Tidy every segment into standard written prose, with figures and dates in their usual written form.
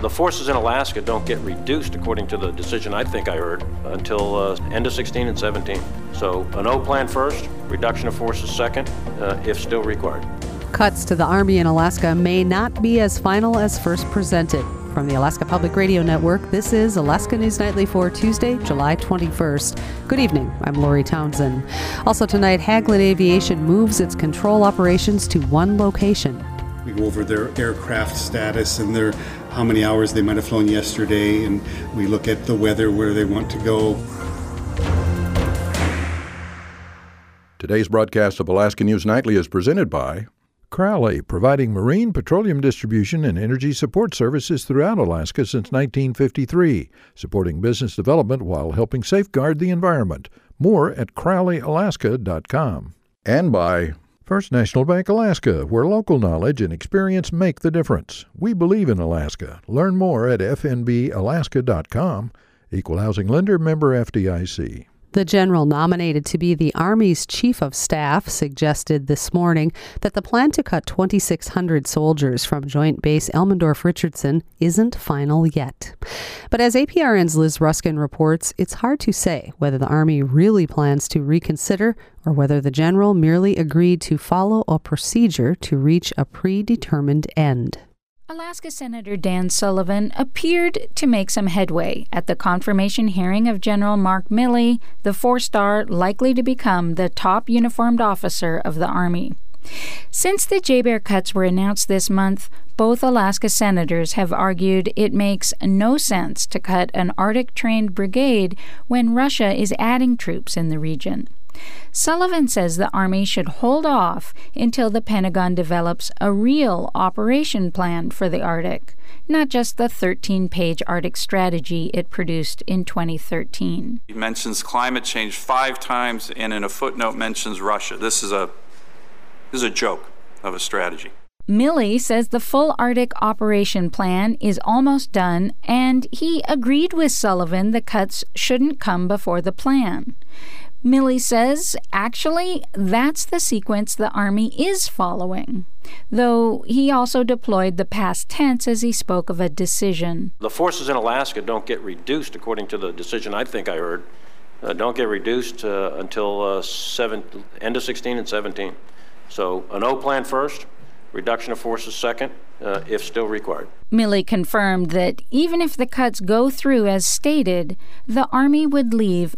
The forces in Alaska don't get reduced, according to the decision I think I heard, until end of 16 and 17. So an O plan first, reduction of forces second, if still required. Cuts to the Army in Alaska may not be as final as first presented. From the Alaska Public Radio Network, this is Alaska News Nightly for Tuesday, July 21st. Good evening. I'm Lori Townsend. Also tonight, Haglund Aviation moves its control operations to one location. We go over their aircraft status and how many hours they might have flown yesterday, and we look at the weather, where they want to go. Today's broadcast of Alaska News Nightly is presented by Crowley, providing marine petroleum distribution and energy support services throughout Alaska since 1953, supporting business development while helping safeguard the environment. More at crowleyalaska.com. And by First National Bank Alaska, where local knowledge and experience make the difference. We believe in Alaska. Learn more at fnbalaska.com. Equal housing lender, member FDIC. The general nominated to be the Army's Chief of Staff suggested this morning that the plan to cut 2,600 soldiers from Joint Base Elmendorf-Richardson isn't final yet. But as APRN's Liz Ruskin reports, it's hard to say whether the Army really plans to reconsider or whether the general merely agreed to follow a procedure to reach a predetermined end. Alaska Senator Dan Sullivan appeared to make some headway at the confirmation hearing of General Mark Milley, the four-star likely to become the top uniformed officer of the Army. Since the JBER cuts were announced this month, both Alaska senators have argued it makes no sense to cut an Arctic-trained brigade when Russia is adding troops in the region. Sullivan says the Army should hold off until the Pentagon develops a real operation plan for the Arctic, not just the 13-page Arctic strategy it produced in 2013. He mentions climate change 5 times and in a footnote mentions Russia. This is a joke of a strategy. Milley says the full Arctic operation plan is almost done, and he agreed with Sullivan the cuts shouldn't come before the plan. Milley says, actually, that's the sequence the Army is following, though he also deployed the past tense as he spoke of a decision. The forces in Alaska don't get reduced, according to the decision I think I heard, don't get reduced until end of 16 and 17. So an O plan first, reduction of forces second, if still required. Milley confirmed that even if the cuts go through as stated, the Army would leave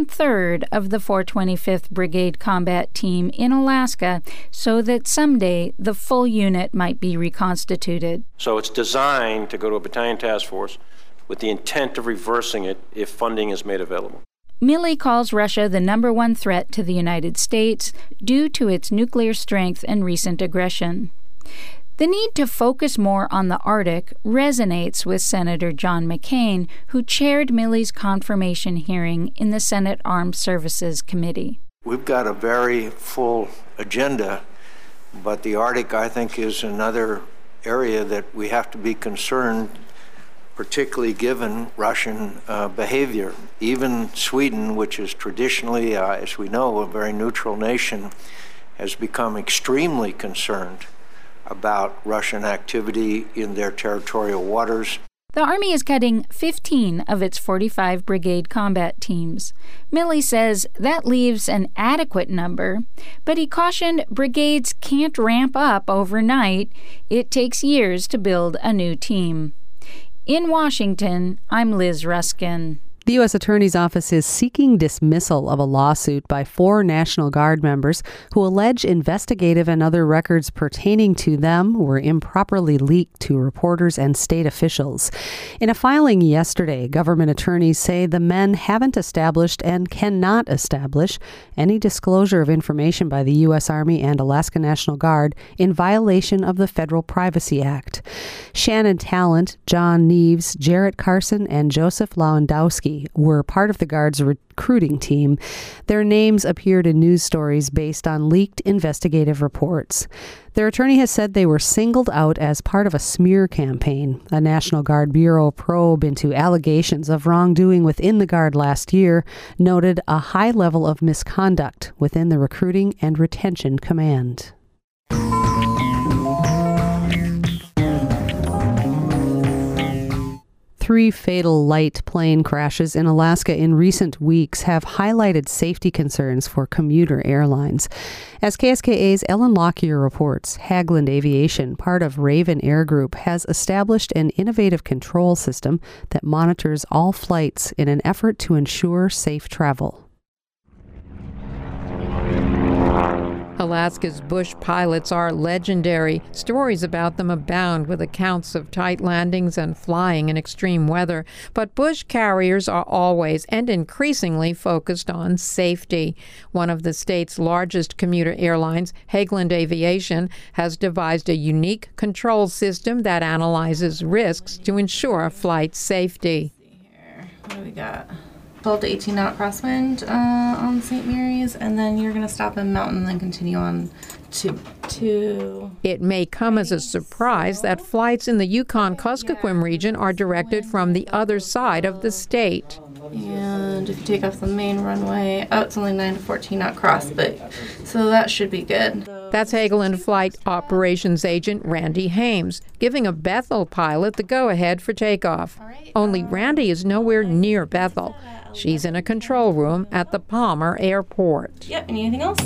1/3 of the 425th Brigade Combat Team in Alaska so that someday the full unit might be reconstituted. So it's designed to go to a battalion task force with the intent of reversing it if funding is made available. Milley calls Russia the number one threat to the United States due to its nuclear strength and recent aggression. The need to focus more on the Arctic resonates with Senator John McCain, who chaired Milley's confirmation hearing in the Senate Armed Services Committee. We've got a very full agenda, but the Arctic, I think, is another area that we have to be concerned, particularly given Russian behavior. Even Sweden, which is traditionally, as we know, a very neutral nation, has become extremely concerned about Russian activity in their territorial waters. The Army is cutting 15 of its 45 brigade combat teams. Milley says that leaves an adequate number, but he cautioned brigades can't ramp up overnight. It takes years to build a new team. In Washington, I'm Liz Ruskin. The U.S. Attorney's Office is seeking dismissal of a lawsuit by 4 National Guard members who allege investigative and other records pertaining to them were improperly leaked to reporters and state officials. In a filing yesterday, government attorneys say the men haven't established and cannot establish any disclosure of information by the U.S. Army and Alaska National Guard in violation of the Federal Privacy Act. Shannon Talent, John Neves, Jarrett Carson, and Joseph Lewandowski were part of the Guard's recruiting team. Their names appeared in news stories based on leaked investigative reports. Their attorney has said they were singled out as part of a smear campaign. A National Guard Bureau probe into allegations of wrongdoing within the Guard last year noted a high level of misconduct within the recruiting and retention command. 3 fatal light plane crashes in Alaska in recent weeks have highlighted safety concerns for commuter airlines. As KSKA's Ellen Lockyer reports, Haglund Aviation, part of Raven Air Group, has established an innovative control system that monitors all flights in an effort to ensure safe travel. Alaska's Bush pilots are legendary. Stories about them abound, with accounts of tight landings and flying in extreme weather. But Bush carriers are always and increasingly focused on safety. One of the state's largest commuter airlines, Haglund Aviation, has devised a unique control system that analyzes risks to ensure flight safety. What do we got? 12 to 18 knot crosswind on St. Mary's, and then you're going to stop in Mountain and then continue on to... It may come as a surprise that flights in the Yukon-Kuskokwim region are directed from the other side of the state. And if you take off the main runway, it's only 9 to 14 knot cross, but so that should be good. That's Haglund Flight Operations Agent Randy Hames, giving a Bethel pilot the go-ahead for takeoff. Only Randy is nowhere near Bethel. She's in a control room at the Palmer Airport. Yep, anything else?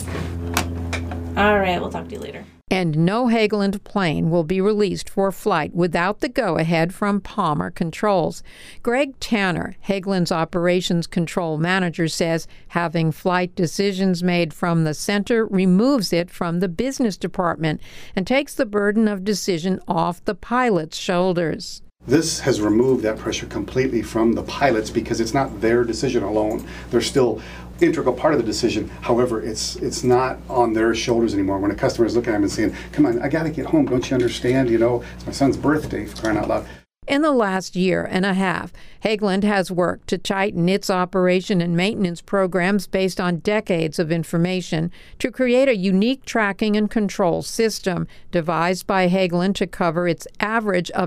All right, we'll talk to you later. And no Haglund plane will be released for flight without the go-ahead from Palmer Controls. Greg Tanner, Haglund's operations control manager, says having flight decisions made from the center removes it from the business department and takes the burden of decision off the pilot's shoulders. This has removed that pressure completely from the pilots because it's not their decision alone. They're still integral part of the decision. However, it's not on their shoulders anymore. When a customer is looking at them and saying, "Come on, I got to get home. Don't you understand? You know, it's my son's birthday, for crying out loud." In the last year and a half, Haglund has worked to tighten its operation and maintenance programs based on decades of information to create a unique tracking and control system devised by Haglund to cover its average of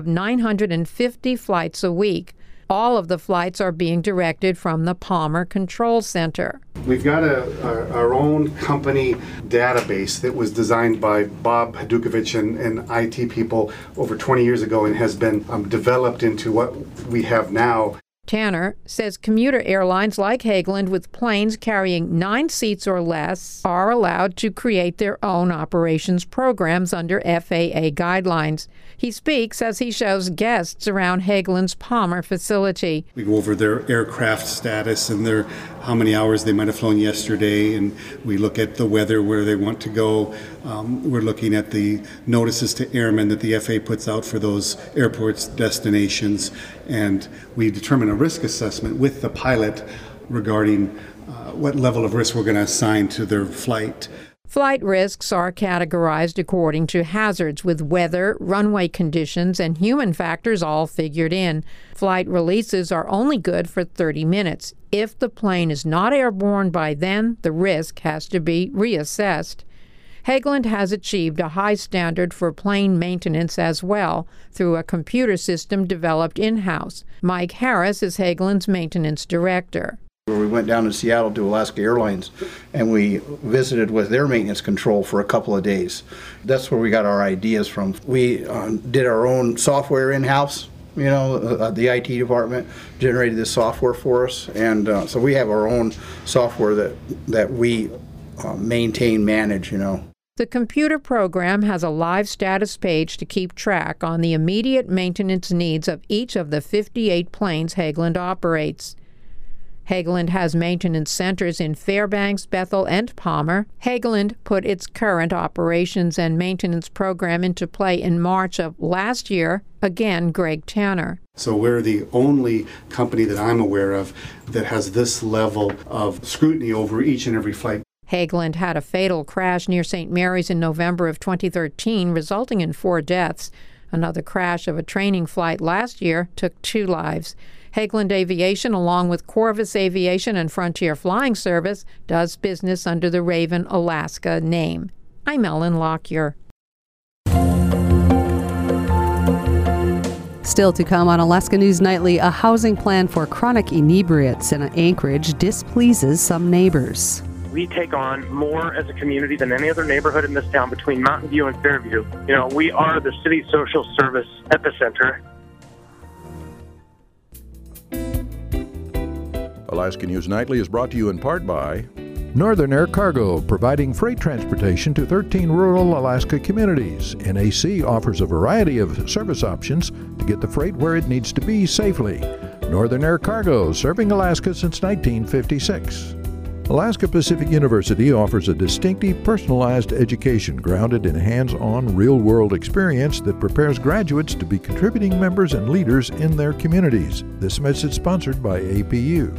950 flights a week. All of the flights are being directed from the Palmer Control Center. We've got our own company database that was designed by Bob Hadukovich and IT people over 20 years ago and has been developed into what we have now. Tanner says commuter airlines like Haglund with planes carrying 9 seats or less are allowed to create their own operations programs under FAA guidelines. He speaks as he shows guests around Haglund's Palmer facility. We go over their aircraft status and how many hours they might have flown yesterday, and we look at the weather, where they want to go. We're looking at the notices to airmen that the FAA puts out for those airports' destinations, and we determine a risk assessment with the pilot regarding what level of risk we're going to assign to their flight. Flight risks are categorized according to hazards, with weather, runway conditions, and human factors all figured in. Flight releases are only good for 30 minutes. If the plane is not airborne by then, the risk has to be reassessed. Haglund has achieved a high standard for plane maintenance as well through a computer system developed in-house. Mike Harris is Haglund's maintenance director. We went down to Seattle to Alaska Airlines and we visited with their maintenance control for a couple of days. That's where we got our ideas from. We did our own software in-house. The IT department generated this software for us, and so we have our own software that we maintain, manage, The computer program has a live status page to keep track on the immediate maintenance needs of each of the 58 planes Haglund operates. Haglund has maintenance centers in Fairbanks, Bethel, and Palmer. Haglund put its current operations and maintenance program into play in March of last year. Again, Greg Tanner. So we're the only company that I'm aware of that has this level of scrutiny over each and every flight. Haglund had a fatal crash near St. Mary's in November of 2013, resulting in 4 deaths. Another crash of a training flight last year took 2 lives. Haglund Aviation, along with Corvus Aviation and Frontier Flying Service, does business under the Raven Alaska name. I'm Ellen Lockyer. Still to come on Alaska News Nightly, a housing plan for chronic inebriates in Anchorage displeases some neighbors. We take on more as a community than any other neighborhood in this town between Mountain View and Fairview. We are the city social service epicenter. Alaska News Nightly is brought to you in part by Northern Air Cargo, providing freight transportation to 13 rural Alaska communities. NAC offers a variety of service options to get the freight where it needs to be safely. Northern Air Cargo, serving Alaska since 1956. Alaska Pacific University offers a distinctive, personalized education grounded in hands-on, real-world experience that prepares graduates to be contributing members and leaders in their communities. This message is sponsored by APU.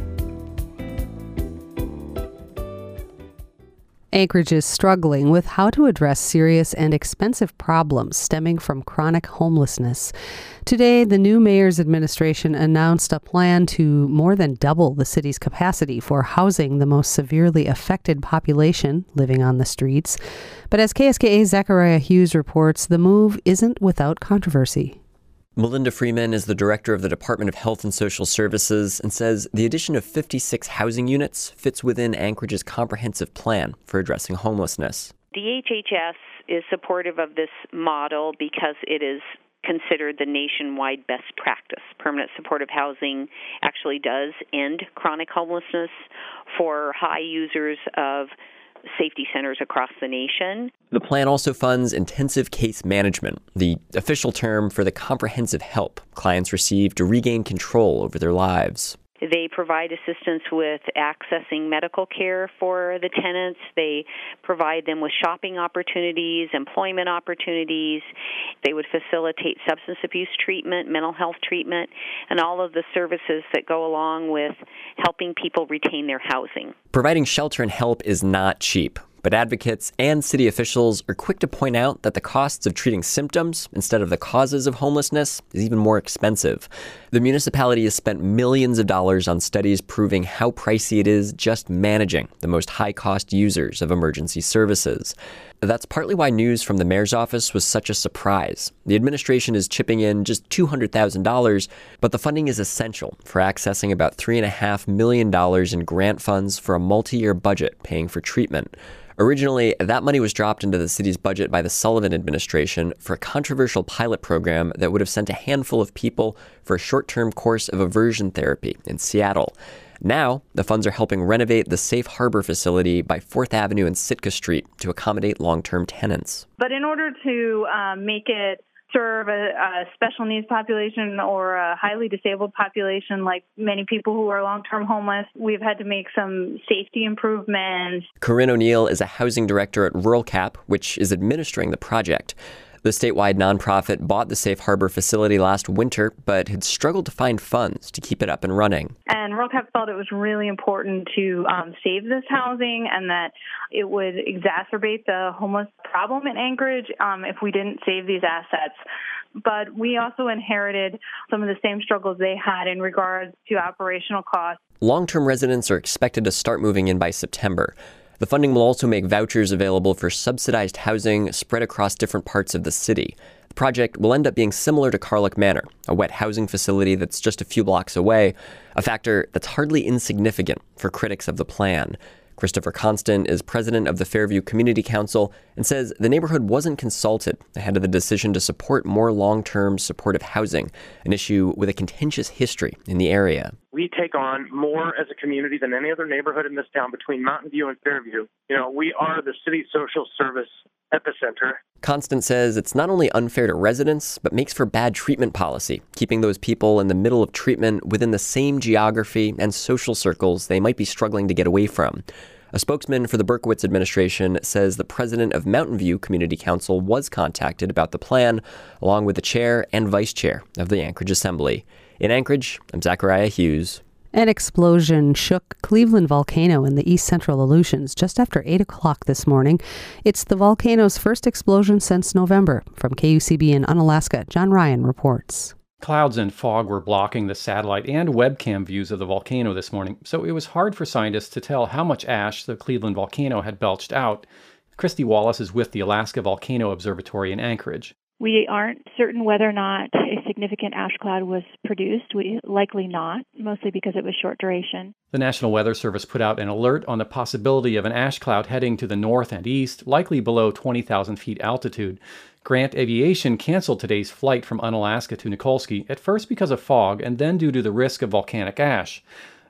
Anchorage is struggling with how to address serious and expensive problems stemming from chronic homelessness. Today, the new mayor's administration announced a plan to more than double the city's capacity for housing the most severely affected population living on the streets. But as KSKA's Zachariah Hughes reports, the move isn't without controversy. Melinda Freeman is the director of the Department of Health and Social Services and says the addition of 56 housing units fits within Anchorage's comprehensive plan for addressing homelessness. DHHS is supportive of this model because it is considered the nationwide best practice. Permanent supportive housing actually does end chronic homelessness for high users of safety centers across the nation. The plan also funds intensive case management, the official term for the comprehensive help clients receive to regain control over their lives. They provide assistance with accessing medical care for the tenants. They provide them with shopping opportunities, employment opportunities. They would facilitate substance abuse treatment, mental health treatment, and all of the services that go along with helping people retain their housing. Providing shelter and help is not cheap, but advocates and city officials are quick to point out that the costs of treating symptoms instead of the causes of homelessness is even more expensive. The municipality has spent millions of dollars on studies proving how pricey it is just managing the most high-cost users of emergency services. That's partly why news from the mayor's office was such a surprise. The administration is chipping in just $200,000, but the funding is essential for accessing about $3.5 million in grant funds for a multi-year budget paying for treatment. Originally, that money was dropped into the city's budget by the Sullivan administration for a controversial pilot program that would have sent a handful of people for a short-term course of aversion therapy in Seattle. Now, the funds are helping renovate the Safe Harbor facility by 4th Avenue and Sitka Street to accommodate long-term tenants. But in order to make it serve a special needs population or a highly disabled population, like many people who are long-term homeless, we've had to make some safety improvements. Corinne O'Neill is a housing director at Rural Cap, which is administering the project. The statewide nonprofit bought the Safe Harbor facility last winter, but had struggled to find funds to keep it up and running. And Rural Cap felt it was really important to save this housing and that it would exacerbate the homeless problem in Anchorage if we didn't save these assets. But we also inherited some of the same struggles they had in regards to operational costs. Long-term residents are expected to start moving in by September. The funding will also make vouchers available for subsidized housing spread across different parts of the city. The project will end up being similar to Carlick Manor, a wet housing facility that's just a few blocks away, a factor that's hardly insignificant for critics of the plan. Christopher Constant is president of the Fairview Community Council and says the neighborhood wasn't consulted ahead of the decision to support more long-term supportive housing, an issue with a contentious history in the area. We take on more as a community than any other neighborhood in this town between Mountain View and Fairview. You know, we are the city social service epicenter. Constant says it's not only unfair to residents, but makes for bad treatment policy, keeping those people in the middle of treatment within the same geography and social circles they might be struggling to get away from. A spokesman for the Berkowitz administration says the president of Mountain View Community Council was contacted about the plan, along with the chair and vice chair of the Anchorage Assembly. In Anchorage, I'm Zachariah Hughes. An explosion shook Cleveland volcano in the east central Aleutians just after 8 o'clock this morning. It's the volcano's first explosion since November. From KUCB in Unalaska, John Ryan reports. Clouds and fog were blocking the satellite and webcam views of the volcano this morning, so it was hard for scientists to tell how much ash the Cleveland volcano had belched out. Christy Wallace is with the Alaska Volcano Observatory in Anchorage. We aren't certain whether or not a significant ash cloud was produced. Likely not, mostly because it was short duration. The National Weather Service put out an alert on the possibility of an ash cloud heading to the north and east, likely below 20,000 feet altitude. Grant Aviation canceled today's flight from Unalaska to Nikolsky, at first because of fog and then due to the risk of volcanic ash.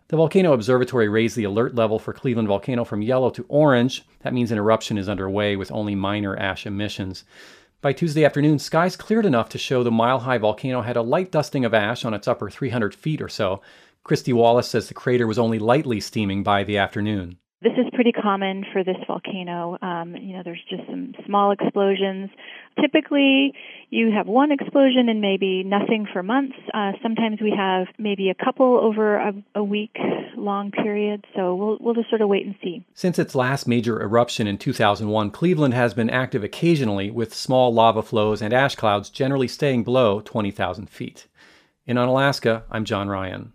The Volcano Observatory raised the alert level for Cleveland Volcano from yellow to orange. That means an eruption is underway with only minor ash emissions. By Tuesday afternoon, skies cleared enough to show the mile-high volcano had a light dusting of ash on its upper 300 feet or so. Christy Wallace says the crater was only lightly steaming by the afternoon. This is pretty common for this volcano. There's just some small explosions. Typically, you have one explosion and maybe nothing for months. Sometimes we have maybe a couple over a week-long period. So we'll just sort of wait and see. Since its last major eruption in 2001, Cleveland has been active occasionally with small lava flows and ash clouds generally staying below 20,000 feet. In Unalaska, I'm John Ryan.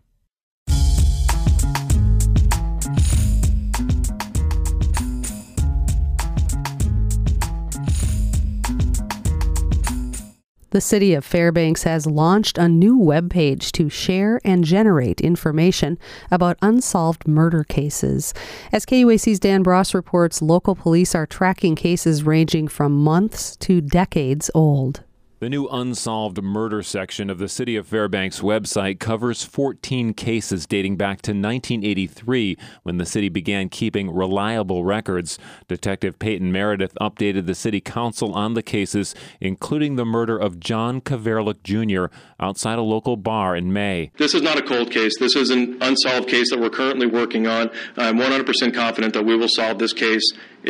The city of Fairbanks has launched a new webpage to share and generate information about unsolved murder cases. As KUAC's Dan Bross reports, local police are tracking cases ranging from months to decades old. The new Unsolved Murder section of the City of Fairbanks website covers 14 cases dating back to 1983, when the city began keeping reliable records. Detective Peyton Meredith updated the City Council on the cases, including the murder of John Kaverlik Jr. outside a local bar in May. This is not a cold case. This is an unsolved case that we're currently working on. I'm 100% confident that we will solve this case.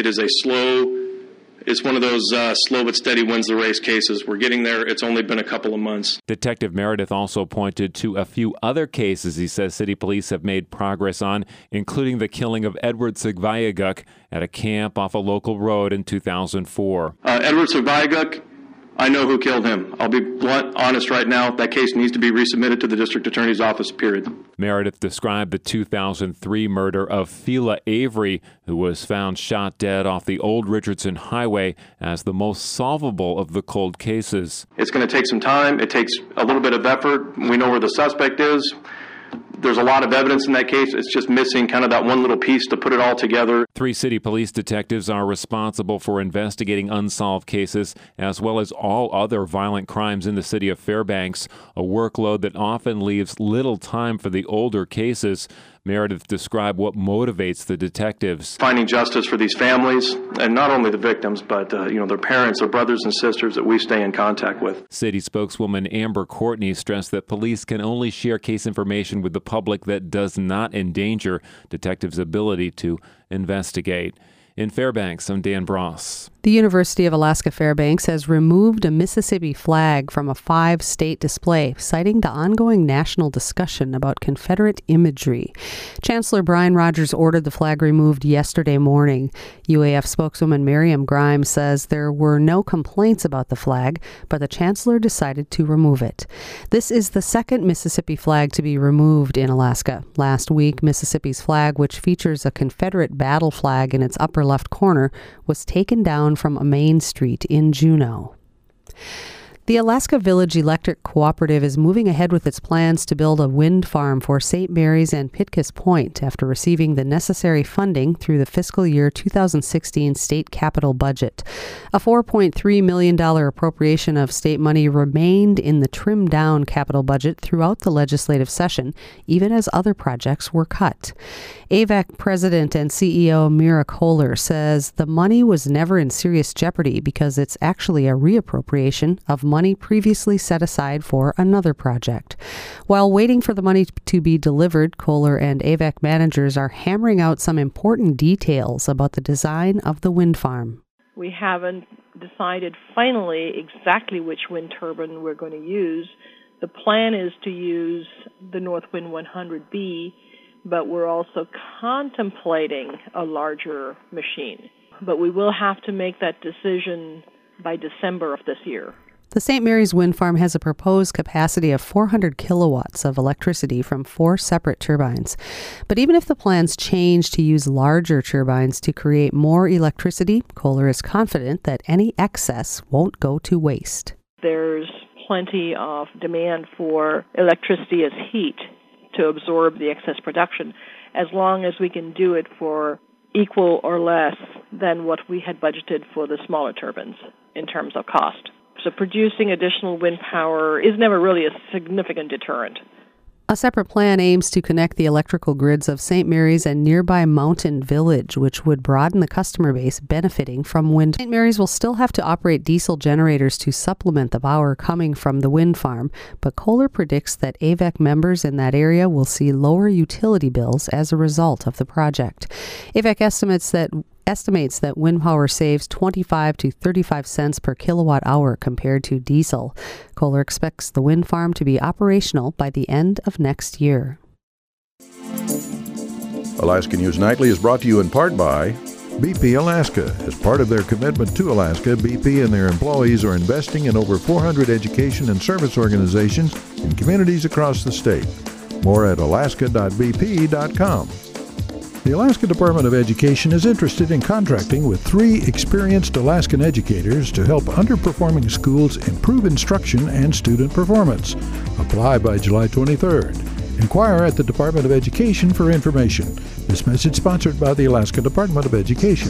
It's one of those slow but steady wins the race cases. We're getting there. It's only been a couple of months. Detective Meredith also pointed to a few other cases he says city police have made progress on, including the killing of Edward Sigvayaguk at a camp off a local road in 2004. Edward Sigvayaguk, I know who killed him. I'll be blunt, honest right now. That case needs to be resubmitted to the district attorney's office, period. Meredith described the 2003 murder of Fela Avery, who was found shot dead off the Old Richardson Highway, as the most solvable of the cold cases. It's going to take some time. It takes a little bit of effort. We know where the suspect is. There's a lot of evidence in that case. It's just missing kind of that one little piece to put it all together. 3 city police detectives are responsible for investigating unsolved cases, as well as all other violent crimes in the city of Fairbanks, a workload that often leaves little time for the older cases. Meredith described what motivates the detectives. Finding justice for these families, and not only the victims, but their parents, their brothers and sisters that we stay in contact with. City spokeswoman Amber Courtney stressed that police can only share case information with the public that does not endanger detectives' ability to investigate. In Fairbanks, I'm Dan Bross. The University of Alaska Fairbanks has removed a Mississippi flag from a 5-state display, citing the ongoing national discussion about Confederate imagery. Chancellor Brian Rogers ordered the flag removed yesterday morning. UAF spokeswoman Miriam Grimes says there were no complaints about the flag, but the chancellor decided to remove it. This is the second Mississippi flag to be removed in Alaska. Last week, Mississippi's flag, which features a Confederate battle flag in its upper left corner, was taken down from a main street in Juneau. The Alaska Village Electric Cooperative is moving ahead with its plans to build a wind farm for St. Mary's and Pitkas Point after receiving the necessary funding through the fiscal year 2016 state capital budget. A $4.3 million appropriation of state money remained in the trimmed-down capital budget throughout the legislative session, even as other projects were cut. AVAC President and CEO Mira Kohler says the money was never in serious jeopardy because it's actually a reappropriation of money previously set aside for another project. While waiting for the money to be delivered, Kohler and AVAC managers are hammering out some important details about the design of the wind farm. We haven't decided finally exactly which wind turbine we're going to use. The plan is to use the Northwind 100B, but we're also contemplating a larger machine. But we will have to make that decision by December of this year. The St. Mary's wind farm has a proposed capacity of 400 kilowatts of electricity from 4 separate turbines. But even if the plans change to use larger turbines to create more electricity, Kohler is confident that any excess won't go to waste. There's plenty of demand for electricity as heat to absorb the excess production, as long as we can do it for equal or less than what we had budgeted for the smaller turbines in terms of cost. So producing additional wind power is never really a significant deterrent. A separate plan aims to connect the electrical grids of St. Mary's and nearby Mountain Village, which would broaden the customer base benefiting from wind. St. Mary's will still have to operate diesel generators to supplement the power coming from the wind farm, but Kohler predicts that AVEC members in that area will see lower utility bills as a result of the project. AVEC estimates that wind power saves 25 to 35 cents per kilowatt hour compared to diesel. Kohler expects the wind farm to be operational by the end of next year. Alaska News Nightly is brought to you in part by BP Alaska. As part of their commitment to Alaska, BP and their employees are investing in over 400 education and service organizations in communities across the state. More at alaska.bp.com. The Alaska Department of Education is interested in contracting with 3 experienced Alaskan educators to help underperforming schools improve instruction and student performance. Apply by July 23rd. Inquire at the Department of Education for information. This message sponsored by the Alaska Department of Education.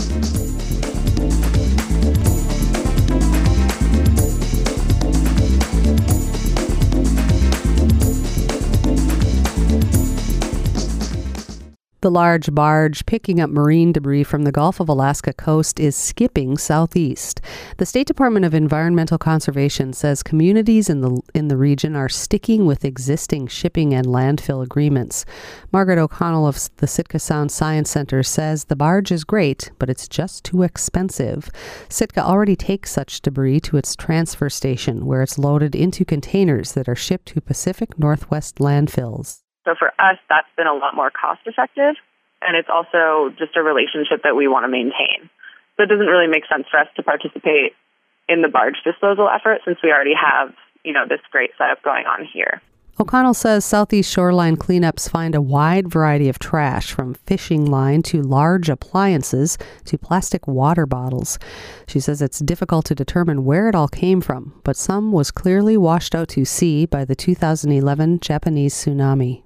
The large barge picking up marine debris from the Gulf of Alaska coast is skipping southeast. The State Department of Environmental Conservation says communities in the region are sticking with existing shipping and landfill agreements. Margaret O'Connell of the Sitka Sound Science Center says the barge is great, but it's just too expensive. Sitka already takes such debris to its transfer station, where it's loaded into containers that are shipped to Pacific Northwest landfills. So for us, that's been a lot more cost effective, and it's also just a relationship that we want to maintain. So it doesn't really make sense for us to participate in the barge disposal effort since we already have, this great setup going on here. O'Connell says Southeast shoreline cleanups find a wide variety of trash, from fishing line to large appliances to plastic water bottles. She says it's difficult to determine where it all came from, but some was clearly washed out to sea by the 2011 Japanese tsunami.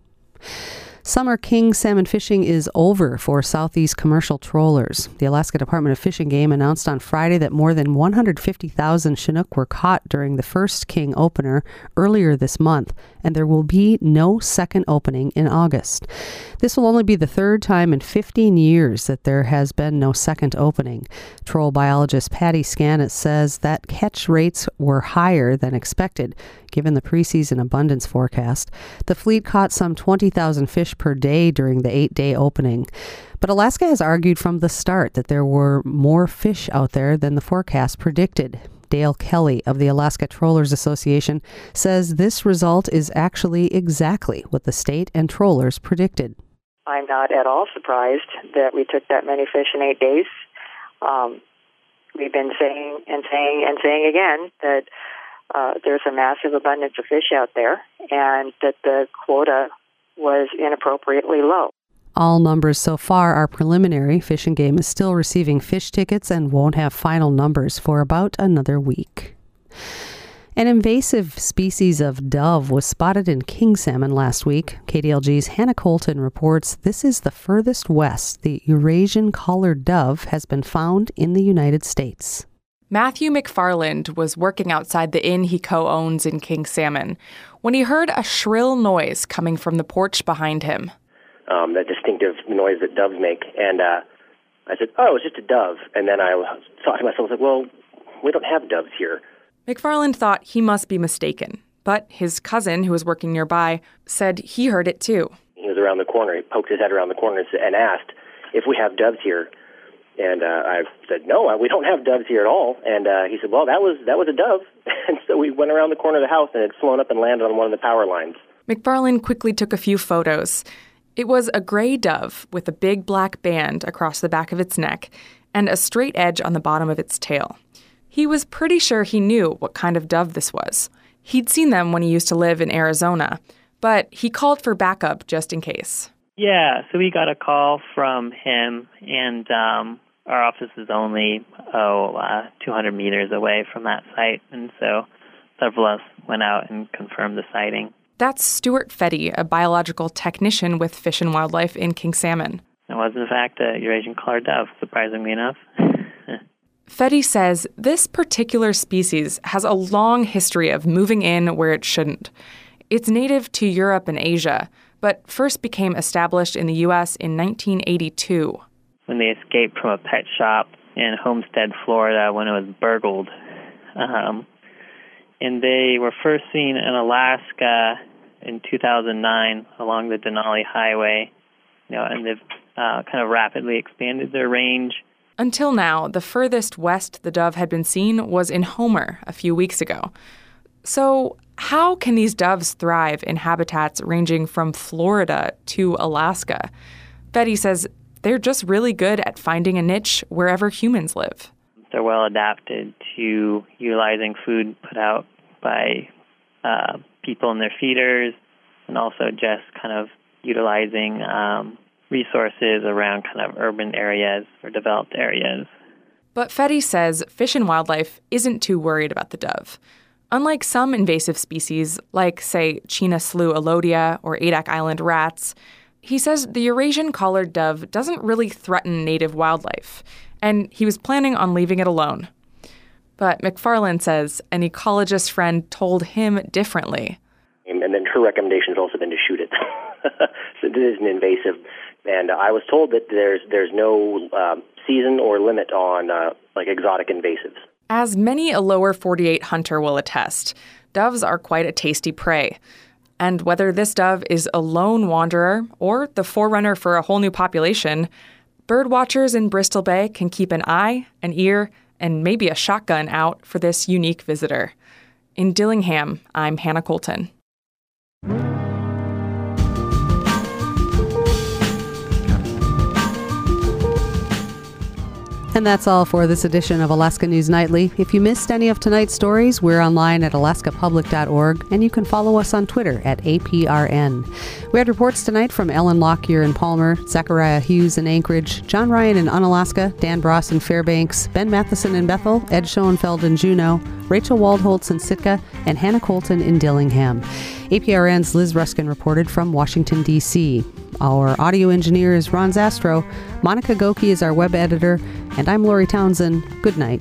Summer king salmon fishing is over for Southeast commercial trollers. The Alaska Department of Fish and Game announced on Friday that more than 150,000 Chinook were caught during the first king opener earlier this month, and there will be no second opening in August. This will only be the third time in 15 years that there has been no second opening. Troll biologist Patty Scannett says that catch rates were higher than expected, given the preseason abundance forecast. The fleet caught some 20,000 fish per day during the 8-day opening. But Alaska has argued from the start that there were more fish out there than the forecast predicted. Dale Kelly of the Alaska Trollers Association says this result is actually exactly what the state and trollers predicted. I'm not at all surprised that we took that many fish in 8 days. We've been saying again that there's a massive abundance of fish out there and that the quota was inappropriately low. All numbers so far are preliminary. Fish and Game is still receiving fish tickets and won't have final numbers for about another week. An invasive species of dove was spotted in king salmon last week. KDLG's Hannah Colton reports this is the furthest west the Eurasian collared dove has been found in the United States. Matthew McFarland was working outside the inn he co-owns in King Salmon when he heard a shrill noise coming from the porch behind him. That distinctive noise that doves make. And I said, oh, it's just a dove. And then I thought to myself, well, we don't have doves here. McFarland thought he must be mistaken, but his cousin, who was working nearby, said he heard it too. He was around the corner. He poked his head around the corner and asked if we have doves here. And I said, no, we don't have doves here at all. And he said, well, that was a dove. And so we went around the corner of the house and it had flown up and landed on one of the power lines. McFarland quickly took a few photos. It was a gray dove with a big black band across the back of its neck and a straight edge on the bottom of its tail. He was pretty sure he knew what kind of dove this was. He'd seen them when he used to live in Arizona, but he called for backup just in case. Yeah, so we got a call from him, and our office is only 200 meters away from that site, and so several of us went out and confirmed the sighting. That's Stuart Fetty, a biological technician with Fish and Wildlife in King Salmon. It was, in fact, a Eurasian collared dove, surprisingly enough. Fetty says this particular species has a long history of moving in where it shouldn't. It's native to Europe and Asia, but first became established in the U.S. in 1982. When they escaped from a pet shop in Homestead, Florida, when it was burgled. And they were first seen in Alaska in 2009 along the Denali Highway, and they've kind of rapidly expanded their range. Until now, the furthest west the dove had been seen was in Homer a few weeks ago. So how can these doves thrive in habitats ranging from Florida to Alaska? Betty says they're just really good at finding a niche wherever humans live. They're well adapted to utilizing food put out by people in their feeders, and also just kind of utilizing resources around kind of urban areas or developed areas. But Fetty says Fish and Wildlife isn't too worried about the dove. Unlike some invasive species, like, say, China Slough Alodia or Adak Island rats, he says the Eurasian collared dove doesn't really threaten native wildlife, and he was planning on leaving it alone. But McFarland says an ecologist friend told him differently. And then her recommendation has also been to shoot it. So it is an invasive. And I was told that there's no season or limit on exotic invasives. As many a lower 48 hunter will attest, doves are quite a tasty prey. And whether this dove is a lone wanderer or the forerunner for a whole new population, bird watchers in Bristol Bay can keep an eye, an ear, and maybe a shotgun out for this unique visitor. In Dillingham, I'm Hannah Colton. And that's all for this edition of Alaska News Nightly. If you missed any of tonight's stories, we're online at alaskapublic.org, and you can follow us on Twitter at APRN. We had reports tonight from Ellen Lockyer in Palmer, Zachariah Hughes in Anchorage, John Ryan in Unalaska, Dan Bross in Fairbanks, Ben Matheson in Bethel, Ed Schoenfeld in Juneau, Rachel Waldholtz in Sitka, and Hannah Colton in Dillingham. APRN's Liz Ruskin reported from Washington, D.C. Our audio engineer is Ron Zastro. Monica Goki is our web editor. And I'm Lori Townsend. Good night.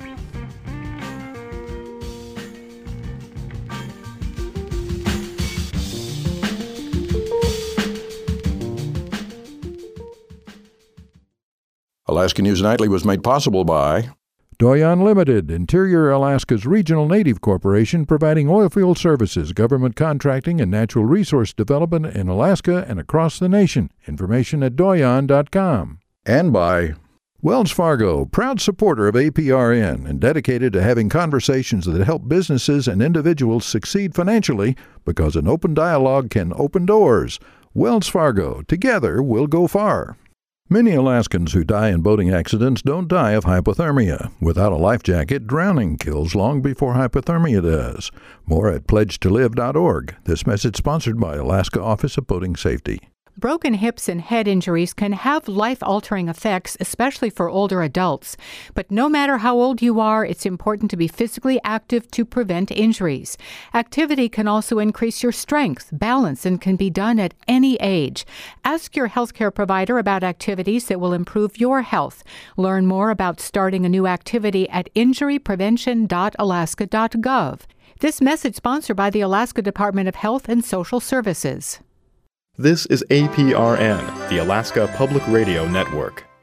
Alaska News Nightly was made possible by Doyon Limited, Interior Alaska's regional native corporation providing oilfield services, government contracting, and natural resource development in Alaska and across the nation. Information at doyon.com. And by Wells Fargo, proud supporter of APRN and dedicated to having conversations that help businesses and individuals succeed financially, because an open dialogue can open doors. Wells Fargo, together we'll go far. Many Alaskans who die in boating accidents don't die of hypothermia. Without a life jacket, drowning kills long before hypothermia does. More at pledgetolive.org. This message sponsored by Alaska Office of Boating Safety. Broken hips and head injuries can have life-altering effects, especially for older adults. But no matter how old you are, it's important to be physically active to prevent injuries. Activity can also increase your strength, balance, and can be done at any age. Ask your healthcare provider about activities that will improve your health. Learn more about starting a new activity at injuryprevention.alaska.gov. This message sponsored by the Alaska Department of Health and Social Services. This is APRN, the Alaska Public Radio Network.